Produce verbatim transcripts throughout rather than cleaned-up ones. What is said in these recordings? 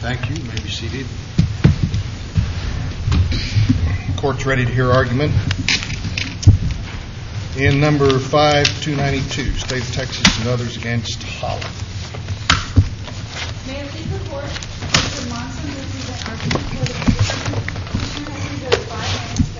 Thank you. You may be seated. Court's ready to hear argument in number five two ninety-two, State of Texas and others against Holland. May it please the Court, Mister Monson will present argument for the petitioner. Petitioner has reserved five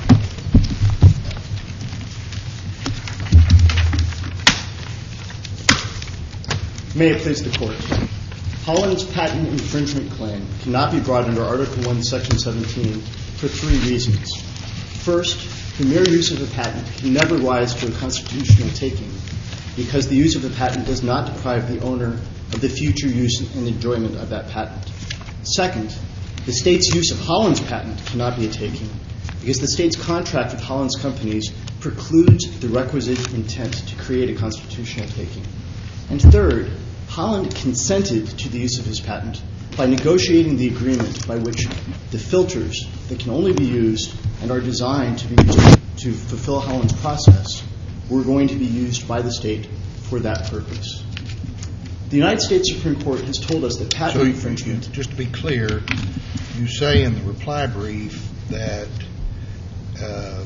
minutes for rebuttal. May it please the Court. Holland's patent infringement claim cannot be brought under Article one, Section seventeen for three reasons. First, the mere use of a patent can never rise to a constitutional taking because the use of a patent does not deprive the owner of the future use and enjoyment of that patent. Second, the state's use of Holland's patent cannot be a taking because the state's contract with Holland's companies precludes the requisite intent to create a constitutional taking. And third, Holland consented to the use of his patent by negotiating the agreement by which the filters that can only be used and are designed to be used to fulfill Holland's process were going to be used by the state for that purpose. The United States Supreme Court has told us that patent so infringement... You, just to be clear, you say in the reply brief that uh,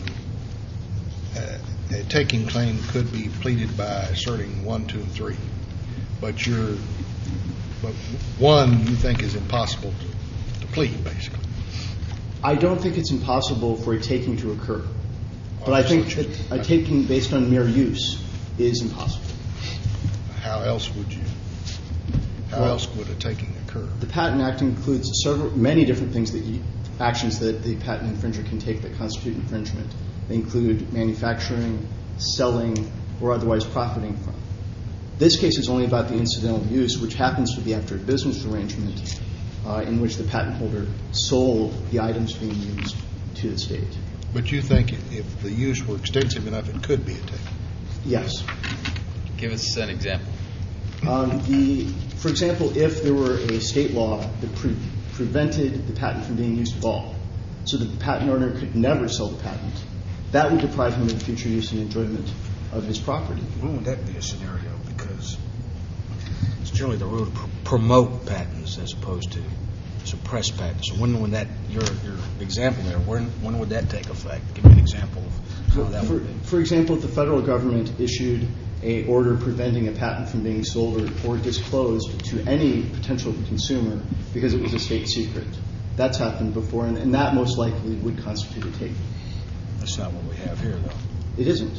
a, a taking claim could be pleaded by asserting one, two, and three. But you're, but one you think is impossible to, to plead, basically. I don't think it's impossible for a taking to occur. But I think that a taking based on mere use is impossible. How else would you, how well, else would a taking occur? The Patent Act includes several, many different things that you, actions that the patent infringer can take that constitute infringement. They include manufacturing, selling, or otherwise profiting from. This case is only about the incidental use, which happens to be after a business arrangement uh, in which the patent holder sold the items being used to the state. But you think if the use were extensive enough, it could be a taking? Yes. Give us an example. Um, the, for example, if there were a state law that pre- prevented the patent from being used at all, so that the patent owner could never sell the patent, that would deprive him of the future use and enjoyment of his property. When would that be a scenario? Because it's generally the rule to pr- promote patents as opposed to suppress patents. So when would that, your your example there, when when would that take effect? Give me an example of how that for, would be. For example, if the federal government issued a order preventing a patent from being sold or, or disclosed to any potential consumer because it was a state secret. That's happened before, and, and that most likely would constitute a taking. That's not what we have here, though. It isn't.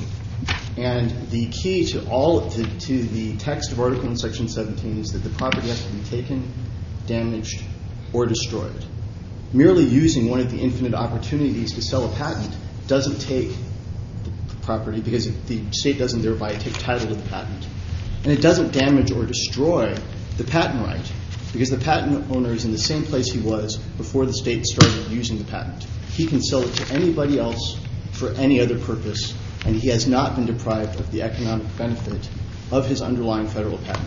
And the key to all to, to the text of Article one, Section seventeen is that the property has to be taken, damaged, or destroyed. Merely using one of the infinite opportunities to sell a patent doesn't take the property because it, the state doesn't thereby take title to the patent. And it doesn't damage or destroy the patent right because the patent owner is in the same place he was before the state started using the patent. He can sell it to anybody else for any other purpose, and he has not been deprived of the economic benefit of his underlying federal patent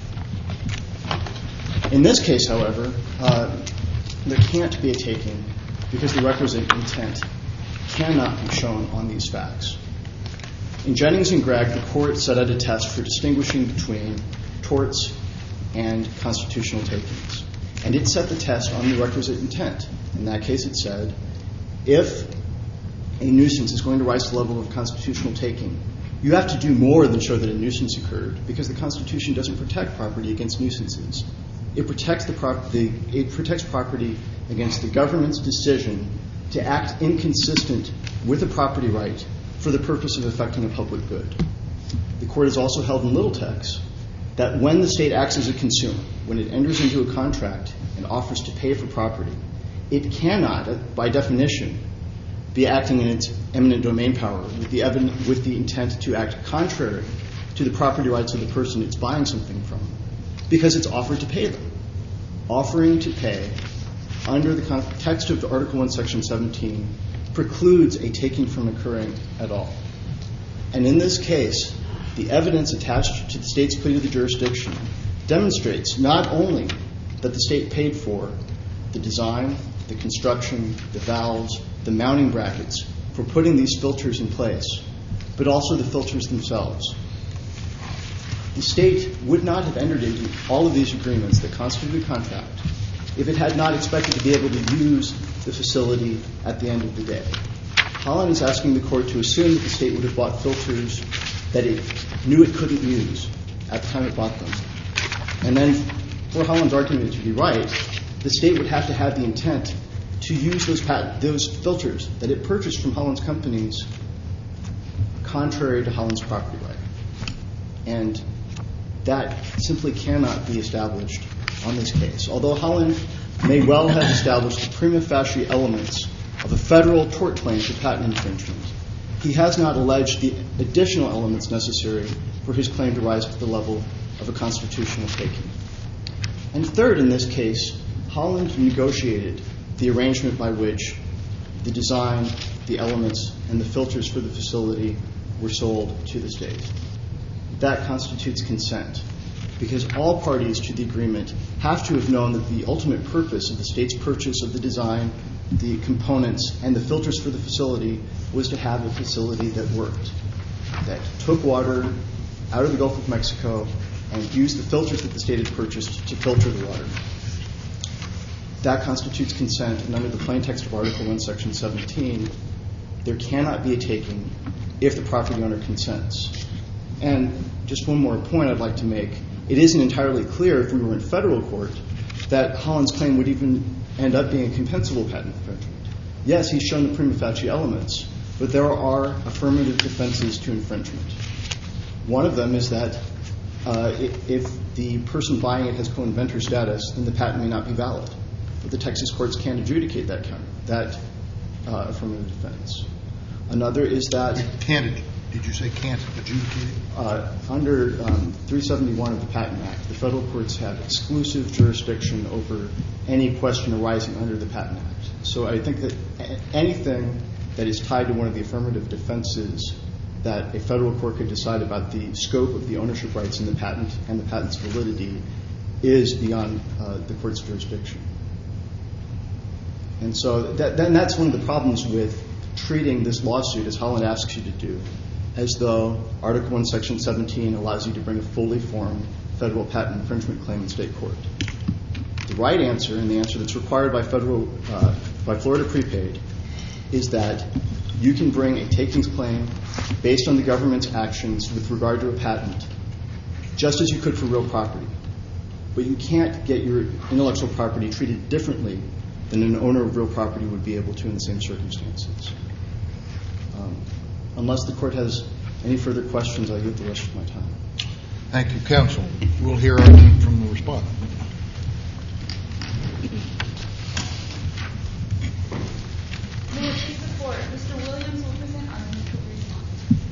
right. In this case, however, uh, there can't be a taking because the requisite intent cannot be shown on these facts. In Jennings and Gregg, the court set out a test for distinguishing between torts and constitutional takings. And it set the test on the requisite intent. In that case, it said, if a nuisance is going to rise to the level of constitutional taking, you have to do more than show that a nuisance occurred because the Constitution doesn't protect property against nuisances. It protects the property. It protects property against the government's decision to act inconsistent with a property right for the purpose of effecting a public good. The court has also held in Littletex that when the state acts as a consumer, when it enters into a contract and offers to pay for property, it cannot, by definition, be acting in its eminent domain power with the, evident, with the intent to act contrary to the property rights of the person it's buying something from, because it's offered to pay them. Offering to pay under the context of Article one, Section seventeen precludes a taking from occurring at all. And in this case, the evidence attached to the state's plea to the jurisdiction demonstrates not only that the state paid for the design, the construction, the valves, the mounting brackets for putting these filters in place, but also the filters themselves. The state would not have entered into all of these agreements that constitute a contract if it had not expected to be able to use the facility at the end of the day. Holland is asking the court to assume that the state would have bought filters that it knew it couldn't use at the time it bought them. And then, for Holland's argument to be right, the state would have to have the intent to use those patent, those filters that it purchased from Holland's companies contrary to Holland's property right. And that simply cannot be established on this case. Although Holland may well have established the prima facie elements of a federal tort claim for patent infringement, he has not alleged the additional elements necessary for his claim to rise to the level of a constitutional taking. And third, in this case, Holland negotiated the arrangement by which the design, the elements, and the filters for the facility were sold to the state. That constitutes consent, because all parties to the agreement have to have known that the ultimate purpose of the state's purchase of the design, the components, and the filters for the facility was to have a facility that worked, that took water out of the Gulf of Mexico and used the filters that the state had purchased to filter the water. That constitutes consent, and under the plain text of Article one, Section seventeen, there cannot be a taking if the property owner consents. And just one more point I'd like to make. It isn't entirely clear if we were in federal court that Holland's claim would even end up being a compensable patent infringement. Yes, he's shown the prima facie elements, but there are affirmative defenses to infringement. One of them is that uh, if the person buying it has co-inventor status, then the patent may not be valid. But the Texas courts can't adjudicate that counter, that uh, affirmative defense. Another is that Can't, did you say can't adjudicate it? Uh, under um, three seventy-one of the Patent Act, the federal courts have exclusive jurisdiction over any question arising under the Patent Act. So I think that a- anything that is tied to one of the affirmative defenses that a federal court could decide about the scope of the ownership rights in the patent and the patent's validity is beyond uh, the court's jurisdiction. And so that, then that's one of the problems with treating this lawsuit, as Holland asks you to do, as though Article one, Section seventeen allows you to bring a fully formed federal patent infringement claim in state court. The right answer, and the answer that's required by federal, uh, by Florida prepaid, is that you can bring a takings claim based on the government's actions with regard to a patent, just as you could for real property. But you can't get your intellectual property treated differently than an owner of real property would be able to in the same circumstances. Um, unless the court has any further questions, I'll give the rest of my time. Thank you, counsel. We'll hear argument from the respondent. May it please the court, Mister Williams will present argument for the response.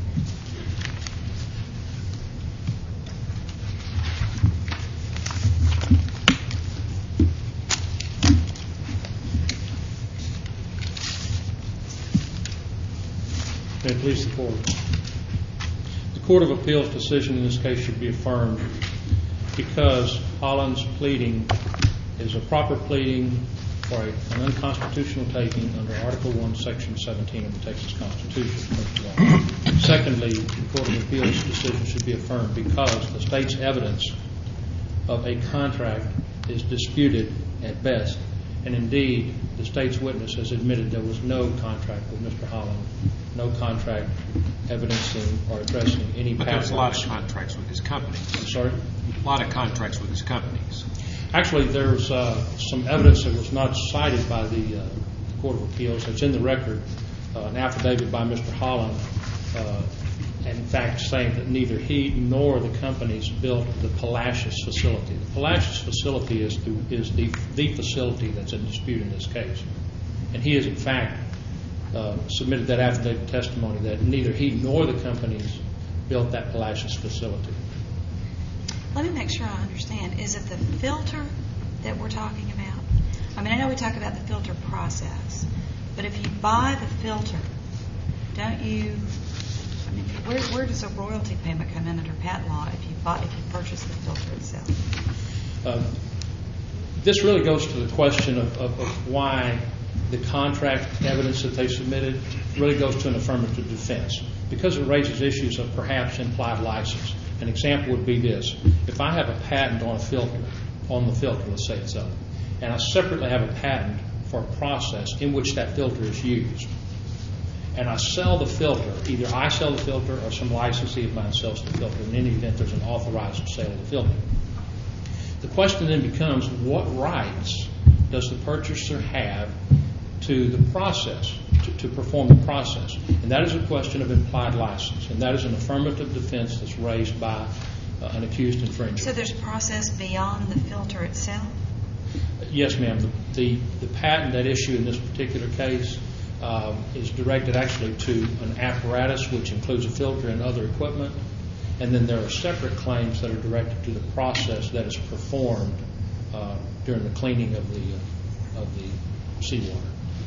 May it please the court. The Court of Appeals decision in this case should be affirmed because Holland's pleading is a proper pleading for a, an unconstitutional taking under Article one, Section seventeen of the Texas Constitution, first of all. Secondly, the Court of Appeals decision should be affirmed because the state's evidence of a contract is disputed at best. And indeed, the state's witness has admitted there was no contract with Mister Holland, no contract evidencing or addressing any But patent. there's a lot of contracts with his companies. I'm sorry? A lot of contracts with his companies. Actually, there's uh, some evidence that was not cited by the uh, Court of Appeals. It's in the record, uh, an affidavit by Mister Holland, uh, in fact, saying that neither he nor the companies built the Palacios facility. The Palacios facility is the, is the, the facility that's in dispute in this case. And he has, in fact, uh, submitted that affidavit testimony that neither he nor the companies built that Palacios facility. Let me make sure I understand. Is it the filter that we're talking about? I mean, I know we talk about the filter process, but if you buy the filter, don't you, I mean, where, where does a royalty payment come in under patent law if you buy, if you purchase the filter itself? Uh, this really goes to the question of, of, of why the contract evidence that they submitted really goes to an affirmative defense, because it raises issues of perhaps implied license. An example would be this. If I have a patent on a filter, on the filter, let's say it's so, and I separately have a patent for a process in which that filter is used, and I sell the filter, either I sell the filter or some licensee of mine sells the filter. In any event, there's an authorized sale of the filter. The question then becomes, what rights does the purchaser have to the process, to, to perform the process? And that is a question of implied license, and that is an affirmative defense that's raised by uh, an accused infringer. So there's process beyond the filter itself? Yes, ma'am. The, the, the patent at issue in this particular case um, is directed actually to an apparatus which includes a filter and other equipment, and then there are separate claims that are directed to the process that is performed uh, during the cleaning of the uh, of the seawater.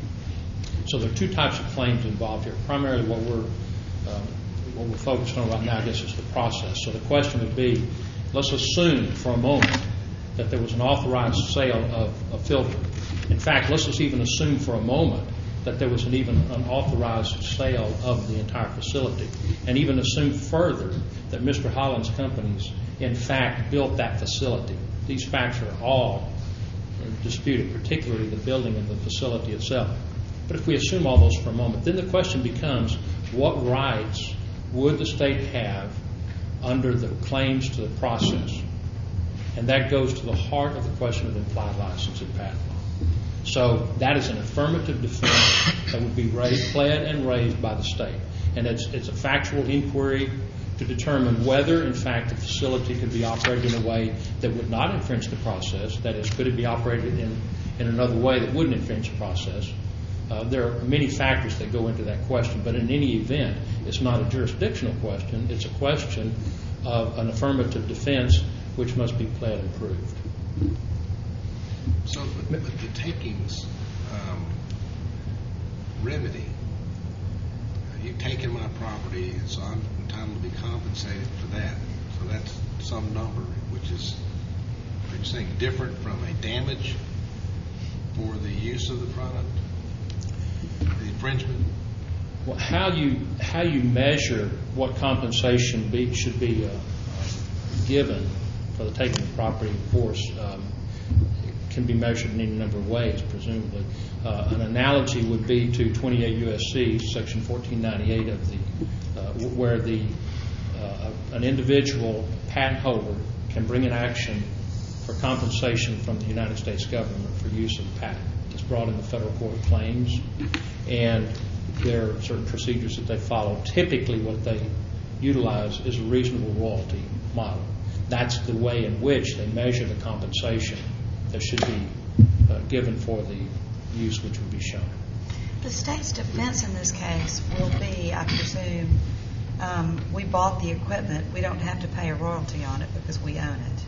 So there are two types of claims involved here. Primarily, what we're um, what we're focused on right now, I guess, is the process. So the question would be, let's assume for a moment that there was an authorized sale of a filter. In fact, let's just even assume for a moment that there was an even an authorized sale of the entire facility, and even assume further that Mister Holland's companies, in fact, built that facility. These facts are all disputed, particularly the building of the facility itself. But if we assume all those for a moment, then the question becomes, what rights would the state have under the claims to the process? And that goes to the heart of the question of implied license in patent law. So that is an affirmative defense that would be raised, pled and raised by the state. And it's, it's a factual inquiry to determine whether, in fact, the facility could be operated in a way that would not infringe the process. That is, could it be operated in, in another way that wouldn't infringe the process? Uh, there are many factors that go into that question, but in any event, it's not a jurisdictional question. It's a question of an affirmative defense which must be pled and proved. So, but, but the takings um, remedy, uh, you've taken my property, and so I'm entitled to be compensated for that. So that's some number, which is, are you saying, different from a damage for the use of the product, the infringement? Well, how you how you measure what compensation be, should be uh, given for the taking of property, of course, um, can be measured in any number of ways, presumably. Uh, an analogy would be to twenty-eight U S C section fourteen ninety-eight of the uh, where the uh, an individual patent holder can bring an action for compensation from the United States government for use of the patent. It's brought in the federal court of claims, and there are certain procedures that they follow. Typically, what they utilize is a reasonable royalty model. That's the way in which they measure the compensation that should be uh, given for the use which would be shown. The state's defense in this case will be, I presume, um, we bought the equipment, we don't have to pay a royalty on it because we own it.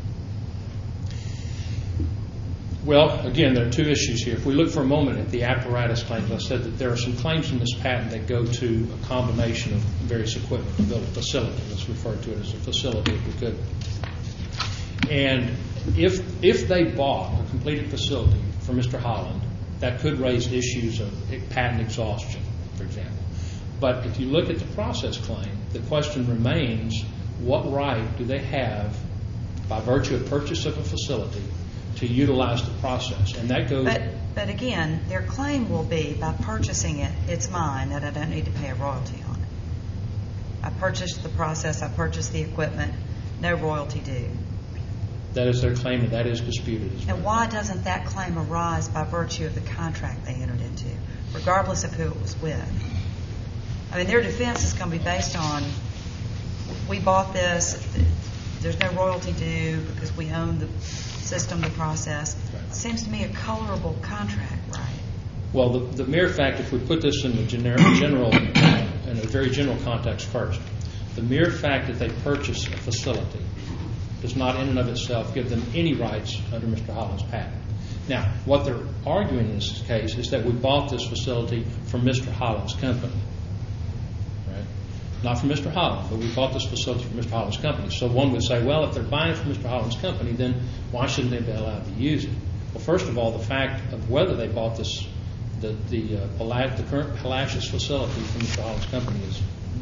Well, again, there are two issues here. If we look for a moment at the apparatus claims, I said that there are some claims in this patent that go to a combination of various equipment to build a facility. Let's refer to it as a facility if we could. And if if they bought a completed facility for Mister Holland, that could raise issues of patent exhaustion, for example. But if you look at the process claim, the question remains, what right do they have, by virtue of purchase of a facility, to utilize the process? And that goes... But, but again, their claim will be, by purchasing it, it's mine, that I don't need to pay a royalty on it. I purchased the process, I purchased the equipment, no royalty due. That is their claim, and that is disputed as well. And why doesn't that claim arise by virtue of the contract they entered into, regardless of who it was with? I mean, their defense is going to be based on, we bought this, there's no royalty due because we own the system, the process. Right. It seems to me a colorable contract, right? Well, the, the mere fact, if we put this in the generic, general, uh, in a very general context first, the mere fact that they purchased a facility does not in and of itself give them any rights under Mister Holland's patent. Now, what they're arguing in this case is that we bought this facility from Mister Holland's company. Right? Not from Mister Holland, but we bought this facility from Mister Holland's company. So one would say, well, if they're buying it from Mister Holland's company, then why shouldn't they be allowed to use it? Well, first of all, the fact of whether they bought this, the the, uh, Pala- the current Palacios facility from Mister Holland's company is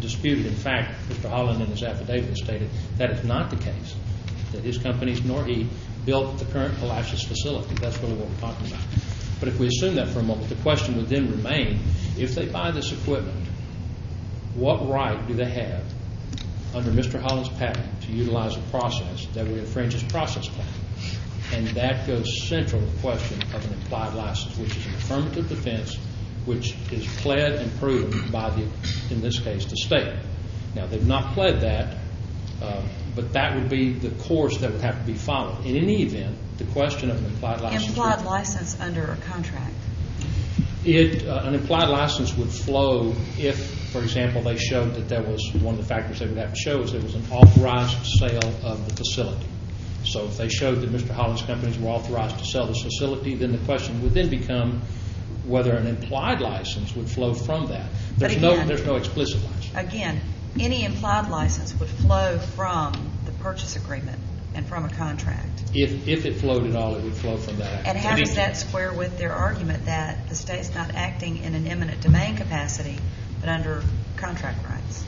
disputed. In fact, Mister Holland in his affidavit stated that is not the case, that his companies nor he built the current Palacios facility. That's really what we're talking about. But if we assume that for a moment, the question would then remain, if they buy this equipment, what right do they have under Mister Holland's patent to utilize a process that would infringe his process claim? And that goes central to the question of an implied license, which is an affirmative defense which is pled and proven by the, in this case, the state. Now, they've not pled that, uh, but that would be the course that would have to be followed. In any event, the question of an implied license... Implied license under a contract. It, uh, an implied license would flow if, for example, they showed that there was, one of the factors they would have to show is there was an authorized sale of the facility. So if they showed that Mister Holland's companies were authorized to sell this facility, then the question would then become whether an implied license would flow from that. There's again, no there's no explicit license. Again, any implied license would flow from the purchase agreement and from a contract. If if it flowed at all, it would flow from that. And how does that square with their argument that the state's not acting in an eminent domain capacity, but under contract rights?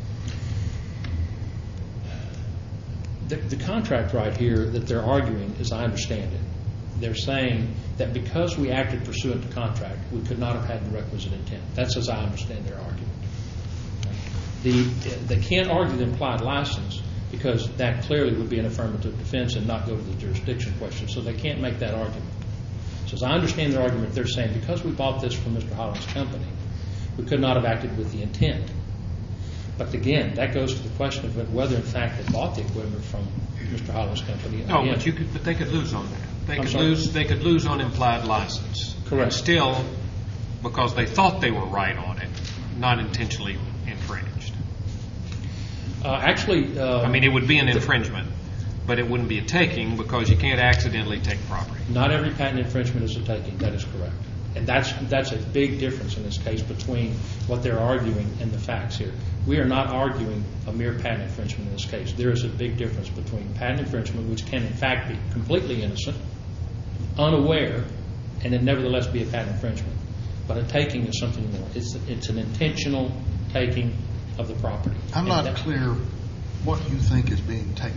The, the contract right here that they're arguing, as I understand it, they're saying that because we acted pursuant to contract, we could not have had the requisite intent. That's as I understand their argument. The, they can't argue the implied license because that clearly would be an affirmative defense and not go to the jurisdiction question. So they can't make that argument. So as I understand their argument, they're saying because we bought this from Mister Holland's company, we could not have acted with the intent. But again, that goes to the question of whether, in fact, they bought the equipment from Mister Holland's company. No, Again, but you could, but they could lose on that. They I'm could sorry? lose. They could lose on implied license. Correct. And still, because they thought they were right on it, not intentionally infringed. Uh, actually, uh, I mean, it would be an infringement, but it wouldn't be a taking because you can't accidentally take property. not every patent infringement is a taking. That is correct. And that's that's a big difference in this case between what they're arguing and the facts here. We are not arguing a mere patent infringement in this case. There is a big difference between patent infringement, which can in fact be completely innocent, unaware, and then nevertheless be a patent infringement. But a taking is something more. It's it's an intentional taking of the property. I'm And not that- clear what you think is being taken.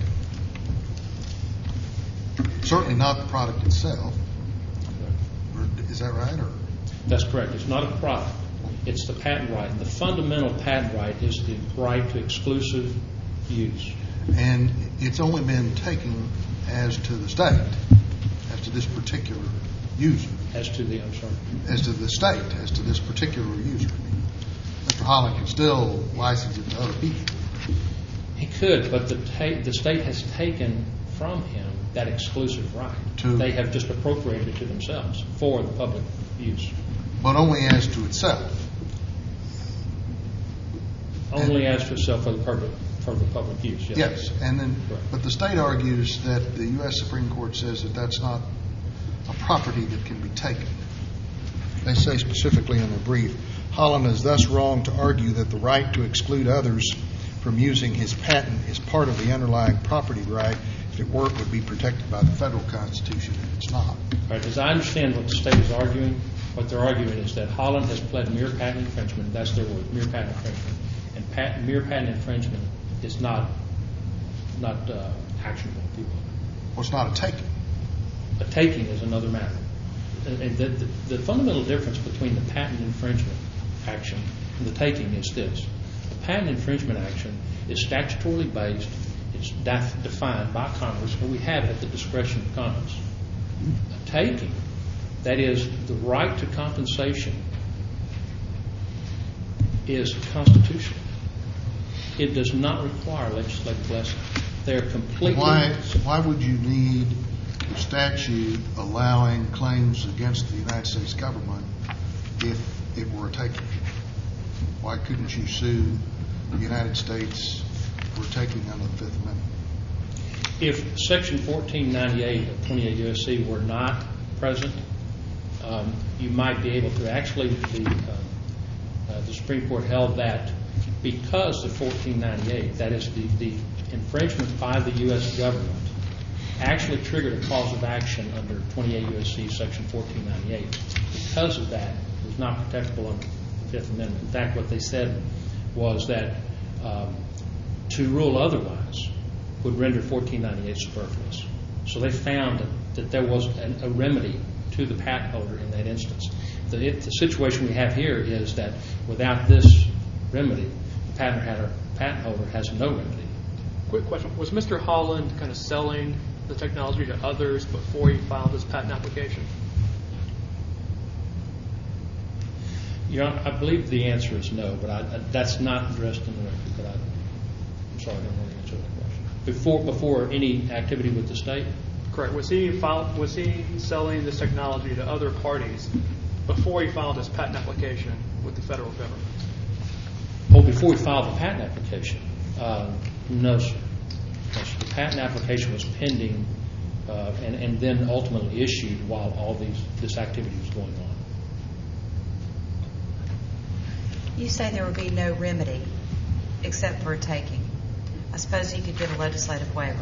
Certainly not the product itself. Or is that right? Or That's correct. It's not a product. It's the patent right. And the fundamental patent right is the right to exclusive use. and it's only been taken as to the state, as to this particular user, As to the, I'm sorry. as to the state, as to this particular user. Mister Holland can still license it to other people. He could, but the ta- the state has taken from him that exclusive right. To- They have just appropriated it to themselves for the public use. But only as to itself. Only as to itself for the public, for the public use, yes. Yes, and then, Correct. but the state argues that the U S Supreme Court says that that's not a property that can be taken. They say specifically in the brief, Holland is thus wrong to argue that the right to exclude others from using his patent is part of the underlying property right. If it were, it would be protected by the federal Constitution, and it's not. Right, as I understand what the state is arguing, what they're arguing is that Holland has pled mere patent infringement. That's their word, mere patent infringement. And pat, mere patent infringement is not not uh, actionable. People. Well, it's not a taking. A taking is another matter. And and the, the, the fundamental difference between the patent infringement action and the taking is this. The patent infringement action is statutorily based. It's def- defined by Congress, and we have it at the discretion of Congress. A taking, that is, the right to compensation, is constitutional. It does not require legislative blessing. They're completely... Why, why would you need a statute allowing claims against the United States government if it were a taking? Why couldn't you sue the United States for taking under the Fifth Amendment? If Section fourteen ninety-eight of twenty-eight U S C were not present, um, you might be able to. Actually, the, uh, uh, the Supreme Court held that because of fourteen ninety-eight, that is the, the infringement by the U S government, actually triggered a cause of action under twenty-eight U S C Section fourteen ninety-eight. Because of that, it was not protectable under the Fifth Amendment. In fact, what they said was that Um, to rule otherwise would render fourteen ninety-eight superfluous. So they found that, that there was an, a remedy to the patent holder in that instance. The, it, the situation we have here is that without this remedy, the patent, had, patent holder has no remedy. Quick question. Was Mister Holland kind of selling the technology to others before he filed his patent application? You know, I believe the answer is no, but I, I, that's not addressed in the record. But I, I'm sorry, I don't want to answer that question. Before, before any activity with the state? Correct. Was he filed, was he selling this technology to other parties before he filed his patent application with the federal government? Oh, before he filed the patent application? Uh, no, sir. No, sir. The patent application was pending uh, and, and then ultimately issued while all these this activity was going on. You say there would be no remedy except for a taking. I suppose you could get a legislative waiver.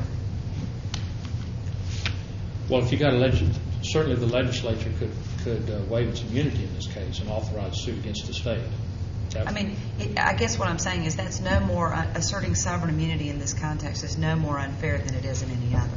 Well, if you got a legis- certainly the legislature could could uh, waive its immunity in this case and authorize suit against the state. That I mean, it, I guess what I'm saying is that's no more uh, asserting sovereign immunity in this context is no more unfair than it is in any other.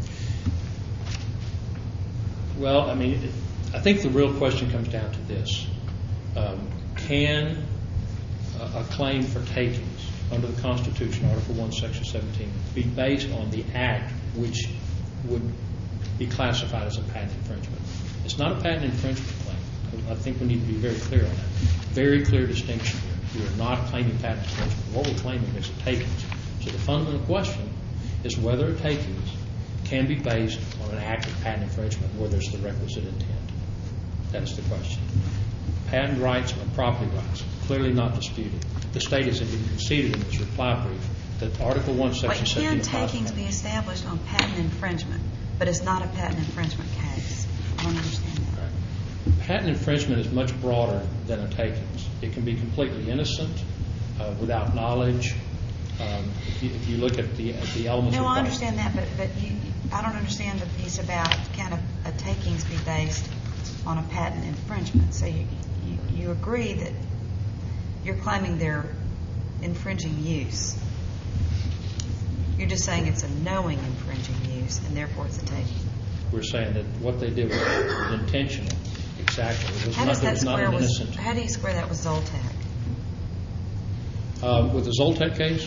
Well, I mean, it, I think the real question comes down to this: um, can a, a claim for takings under the Constitution, Article One, Section seventeen, be based on the act which would be classified as a patent infringement? It's not a patent infringement claim. I think we need to be very clear on that. Very clear distinction here. We are not claiming patent infringement. What we're claiming is a takings. So the fundamental question is whether a takings can be based on an act of patent infringement where there's the requisite intent. That is the question. Patent rights and property rights, clearly not disputed. The state has even conceded in its reply brief that Article One, Section Wait, seventeen. can takings be established on patent infringement, but it's not a patent infringement case? I don't understand that. Right. Patent infringement is much broader than a takings. It can be completely innocent, uh, without knowledge. Um, if, you, if you look at the at the elements. No, of I understand that, but but you, I don't understand the piece about can a, a takings be based on a patent infringement. So you, you you agree that you're claiming they're infringing use. You're just saying it's a knowing infringing use, and therefore it's a taking. We're saying that what they did was, was intentional. Exactly. It was How not, does that it was not square an with? innocent. How do you square that with Zoltec? Uh, with the Zoltec case,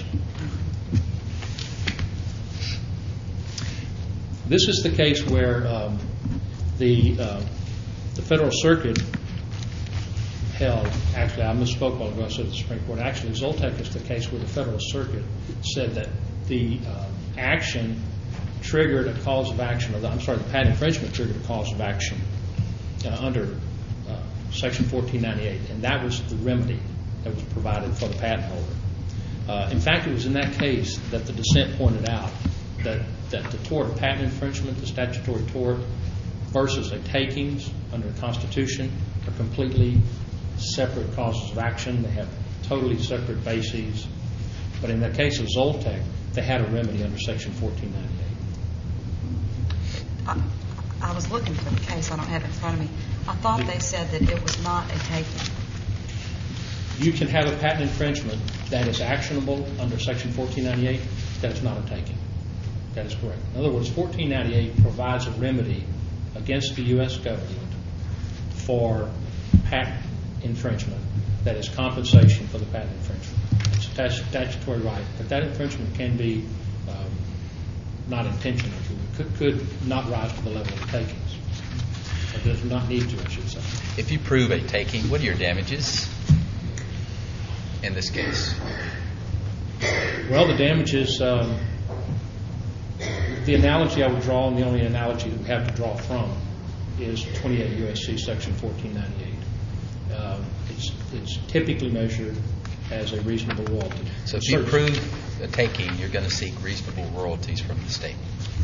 this is the case where um, the uh, the Federal Circuit held. Actually, I misspoke a while ago. I said the Supreme Court. Actually, Zoltec is the case where the Federal Circuit said that the uh, action triggered a cause of action. Or the, I'm sorry, the patent infringement triggered a cause of action uh, under uh, Section fourteen ninety-eight, and that was the remedy that was provided for the patent holder. Uh, in fact, it was in that case that the dissent pointed out that, that the tort of patent infringement, the statutory tort, versus a takings under the Constitution are completely separate causes of action. They have totally separate bases. But in the case of Zoltec, they had a remedy under Section fourteen ninety-eight. I, I was looking for the case. I don't have it in front of me. I thought they said that it was not a taking. You can have a patent infringement that is actionable under Section fourteen ninety-eight. That is not a taking. That is correct. In other words, fourteen ninety-eight provides a remedy against the U S government for patent infringement that is compensation for the patent infringement. It's a statutory right, but that infringement can be um, not intentional. It could, could not rise to the level of takings. It does not need to, I should say. If you prove a taking, what are your damages in this case? Well, the damages, um, the analogy I would draw, and the only analogy that we have to draw from, is twenty-eight U S C Section fourteen ninety-eight. Uh, it's, it's typically measured as a reasonable royalty. So if you prove a taking, you're going to seek reasonable royalties from the state?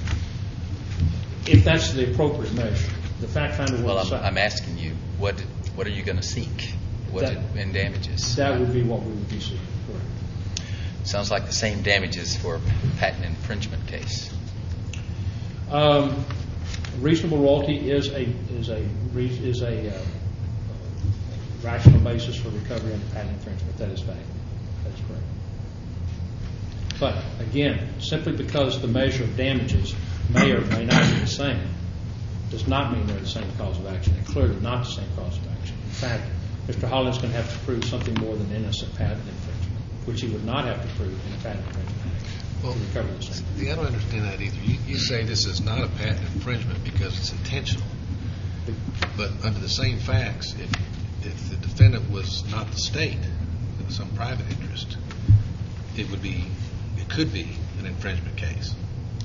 If that's the appropriate measure. The fact finder will Well, I'm, decide. I'm asking you, what what are you going to seek? What That- in damages? That would be what we would be seeking. Correct. Sounds like the same damages for a patent infringement case. Um, reasonable royalty is a is a re- is a uh, rational basis for recovery under patent infringement. That is fact. That is correct. But again, simply because the measure of damages may or may not be the same does not mean they're the same cause of action. They're clearly not the same cause of action. In fact, Mister Holland's going to have to prove something more than innocent patent infringement, which he would not have to prove in a patent infringement action. Well, to recover the same. see, I don't understand that either. You, you say this is not a patent infringement because it's intentional. But under the same facts, if, if the defendant was not the state, it was some private interest, it would be, it could be an infringement case.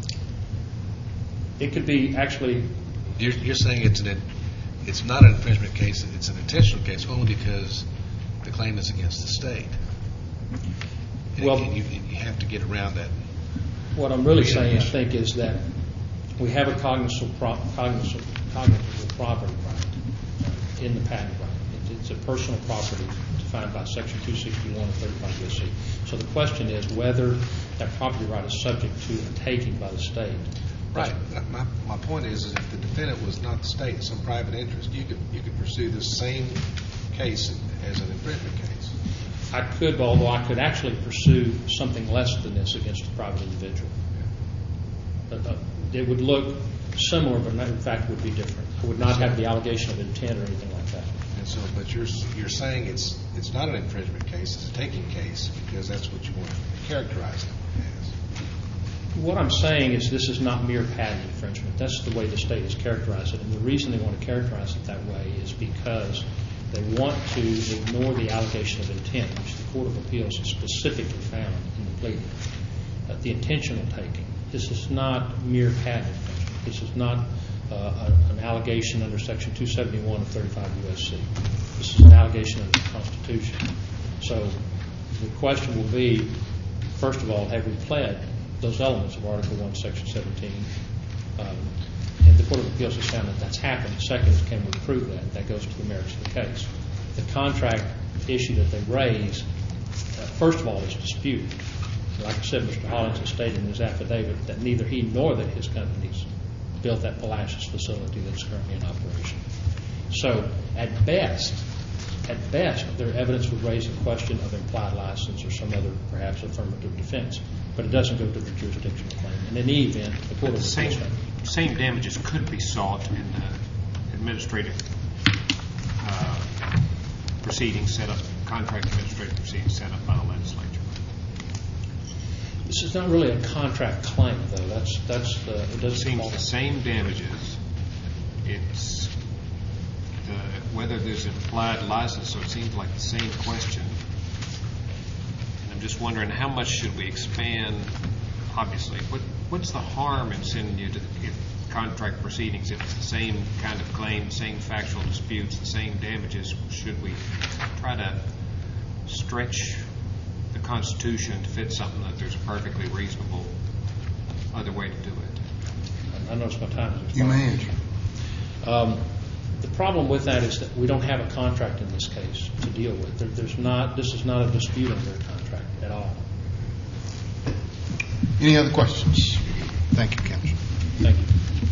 It could be actually. You're, you're saying it's an, it's not an infringement case, it's an intentional case only because the claim is against the state. And Well, you, you have to get around that. What I'm really saying, I think, is that we have a cognizable, pro- cognizable, cognizable property right uh, in the patent right. It, it's a personal property defined by Section two sixty-one of thirty-five U S C. So the question is whether that property right is subject to a taking by the state. Right. My, my point is, is if the defendant was not the state, some private interest, you could you could pursue this same case as an infringement case. I could, although I could actually pursue something less than this against a private individual. But, uh, it would look similar, but in fact would be different. I would not have the allegation of intent or anything like that. And so, but you're you're saying it's it's not an infringement case, it's a taking case because that's what you want to characterize it as. What I'm saying is this is not mere patent infringement. That's the way the state has characterized it. And the reason they want to characterize it that way is because they want to ignore the allegation of intent, which the Court of Appeals has specifically found in the pleading. Uh, the intentional taking. This is not mere patent infringement. This is not uh, a, an allegation under Section two seventy-one of thirty-five U S C. This is an allegation under the Constitution. So the question will be, first of all, have we pled those elements of Article one, Section seventeen? Um, and the Court of Appeals has found that that's happened. Second is, can we prove that? That goes to the merits of the case. The contract issue that they raise, uh, first of all, is disputed. Like I said, Mister Hollins has stated in his affidavit that neither he nor that his companies built that Palacios facility that's currently in operation. So at best, at best, their evidence would raise a question of implied license or some other, perhaps, affirmative defense. But it doesn't go to the jurisdictional claim. And in any event, the Court of Same, Appeals same damages could be sought in the administrative uh, proceedings set up, contract administrative proceedings set up by the legislature. This is not really a contract claim, though. That's that's the it It doesn't seems fall- the same damages. It's the, whether there's an implied license, so it seems like the same question. And I'm just wondering, how much should we expand? Obviously, what what's the harm in sending you to if contract proceedings if it's the same kind of claim, same factual disputes, the same damages? Should we try to stretch the Constitution to fit something that there's a perfectly reasonable other way to do it? I notice my time is expired. You may answer. Um, the problem with that is that we don't have a contract in this case to deal with. There, there's not. This is not a dispute under a contract at all. Any other questions? Thank you, Counsel. Thank you.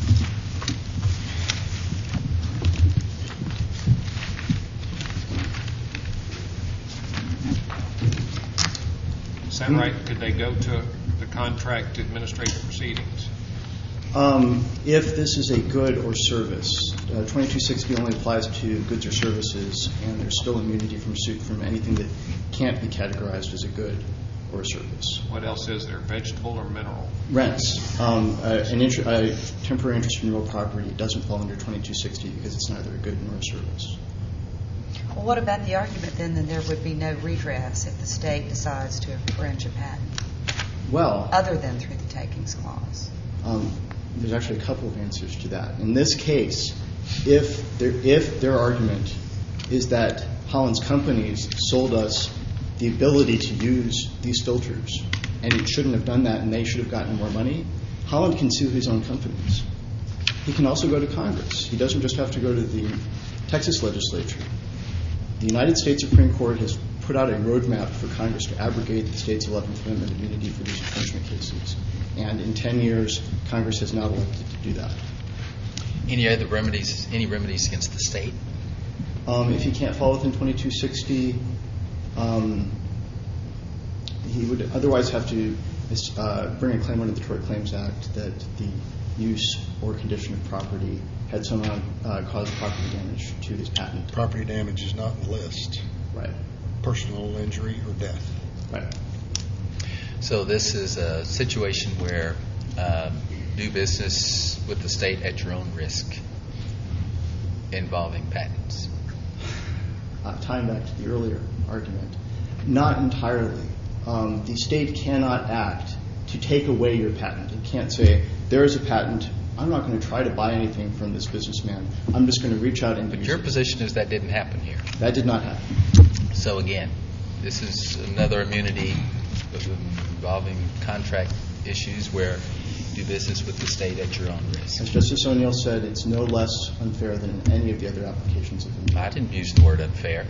Is that right? Could they go to the contract administrative proceedings? Um, if this is a good or service, uh, twenty-two sixty only applies to goods or services, and there's still immunity from suit from anything that can't be categorized as a good or a service. What else is there, vegetable or mineral? Rents. Um, uh, an inter- uh, temporary interest in real property doesn't fall under twenty-two sixty because it's neither a good nor a service. Well, what about the argument then that there would be no redress if the state decides to infringe a patent, Well, other than through the takings clause? Um, there's actually a couple of answers to that. In this case, if their, if their argument is that Holland's companies sold us the ability to use these filters, and it shouldn't have done that and they should have gotten more money, Holland can sue his own companies. He can also go to Congress. He doesn't just have to go to the Texas legislature. The United States Supreme Court has put out a roadmap for Congress to abrogate the state's eleventh Amendment immunity for these infringement cases. And in ten years, Congress has not elected to do that. Any other remedies? Any remedies against the state? Um, if he can't fall within twenty-two sixty, um, he would otherwise have to is uh, bring a claim under the Tort Claims Act that the use or condition of property had somehow uh, caused property damage to his patent. Property damage is not in the list. Right. Personal injury or death. Right. So this is a situation where uh, do business with the state at your own risk involving patents. Uh, tying back to the earlier argument, not entirely. Um, the state cannot act to take away your patent. It can't say, there is a patent, I'm not going to try to buy anything from this businessman. I'm just going to reach out and But use your it. position is that didn't happen here. That did not happen. So again, this is another immunity involving contract issues where do business with the state at your own risk. As Justice O'Neill said, it's no less unfair than any of the other applications of immunity. I didn't use the word unfair.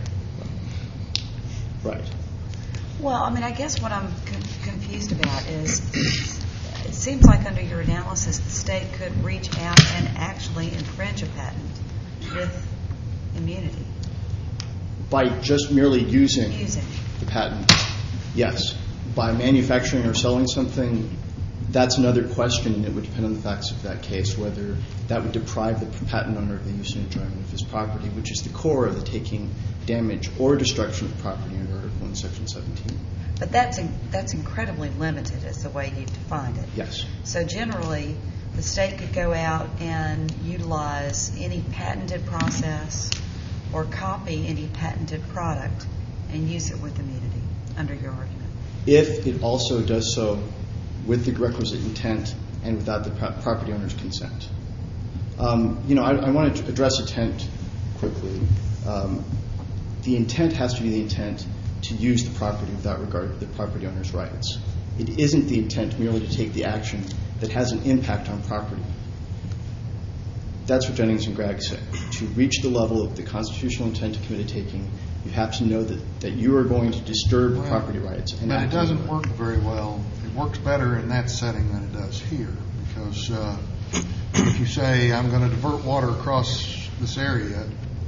Right. Well, I mean, I guess what I'm con- confused about is it seems like under your analysis the state could reach out and actually infringe a patent with immunity. By just merely using, Using. the patent, yes. By manufacturing or selling something, that's another question, and it would depend on the facts of that case, whether that would deprive the patent owner of the use and enjoyment of his property, which is the core of the taking damage or destruction of property under Article one, Section seventeen. But that's in, that's incredibly limited is the way you've defined it. Yes. So generally, the state could go out and utilize any patented process or copy any patented product and use it with immunity under your argument. If it also does so with the requisite intent and without the pro- property owner's consent. Um, you know, I, I want to address intent quickly. Um, the intent has to be the intent to use the property without regard to the property owner's rights. It isn't the intent merely to take the action that has an impact on property. That's what Jennings and Gregg say. To reach the level of the constitutional intent to commit a taking, you have to know that, that you are going to disturb Well, property rights. And But it act doesn't anyway. work very well. It works better in that setting than it does here, because uh, if you say, I'm going to divert water across this area,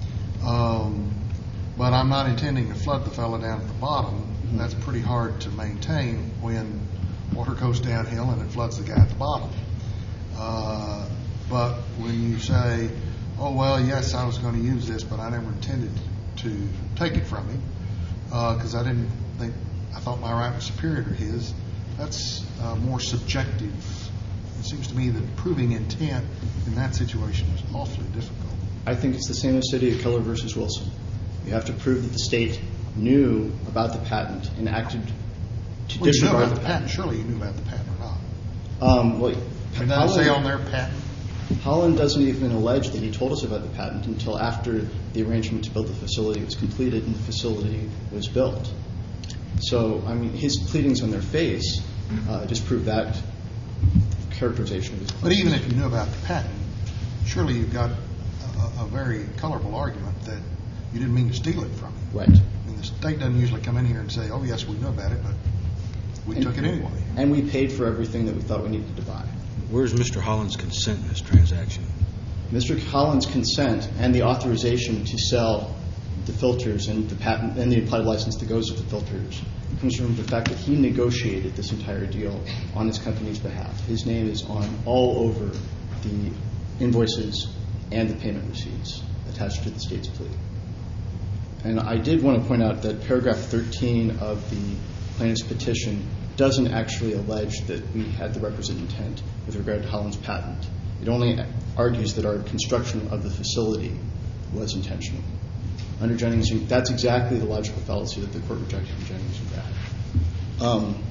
um, but I'm not intending to flood the fellow down at the bottom, Mm-hmm. that's pretty hard to maintain when water goes downhill and it floods the guy at the bottom. Uh, but when you say, oh, well, yes, I was going to use this, but I never intended to take it from him because uh, I didn't think, I thought my right was superior to his, that's uh, more subjective. It seems to me that proving intent in that situation is awfully difficult. I think it's the same as City of Keller versus Wilson. You have to prove that the state knew about the patent and acted to Well, you knew disregard about the the patent. Surely you knew about the patent or not. Um, well, It doesn't say on their patent. Holland doesn't even allege that he told us about the patent until after the arrangement to build the facility was completed and the facility was built. So, I mean, his pleadings on their face uh, just prove that characterization of his claims. But even if you knew about the patent, surely you've got a, a very colorful argument that you didn't mean to steal it from him. Right. I mean, the state doesn't usually come in here and say, oh, yes, we knew about it, but we And- took it anyway. And we paid for everything that we thought we needed to buy. Where's Mister Holland's consent in this transaction? Mister Holland's consent and the authorization to sell the filters and the patent and the implied license that goes with the filters comes from the fact that he negotiated this entire deal on his company's behalf. His name is on all over the invoices and the payment receipts attached to the state's plea. And I did want to point out that paragraph thirteen of the plaintiff's petition doesn't actually allege that we had the requisite intent with regard to Holland's patent. It only argues that our construction of the facility was intentional. Under Jennings, that's exactly the logical fallacy that the court rejected in Jennings and Gregg. Um,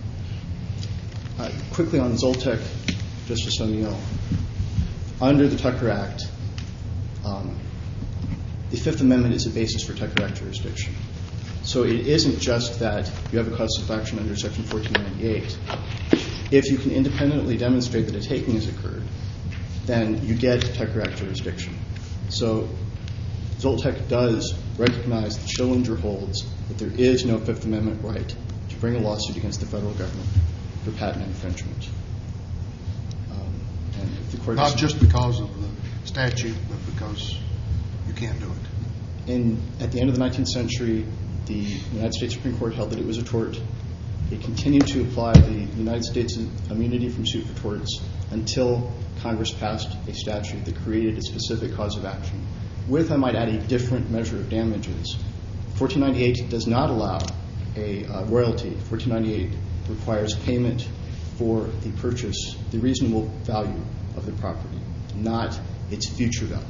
uh, quickly on Zoltek, Justice O'Neill, under the Tucker Act, um, the Fifth Amendment is a basis for Tucker Act jurisdiction. So it isn't just that you have a cause of action under Section fourteen ninety-eight. If you can independently demonstrate that a taking has occurred, then you get Tucker Act jurisdiction. So Zoltek does recognize that Schillinger holds that there is no Fifth Amendment right to bring a lawsuit against the federal government for patent infringement. Um, and if the court Not does- just because of the statute, but because you can't do it. In, at the end of the nineteenth century, the United States Supreme Court held that it was a tort It continued to apply the United States immunity from suit for torts until Congress passed a statute that created a specific cause of action with, I might add, a different measure of damages. fourteen ninety-eight does not allow a uh, royalty. fourteen ninety-eight requires payment for the purchase, the reasonable value of the property, not its future value.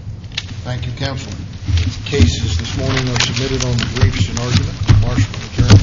Thank you, counsel. Cases this morning are submitted on the briefs and argument. Marshal, adjourn.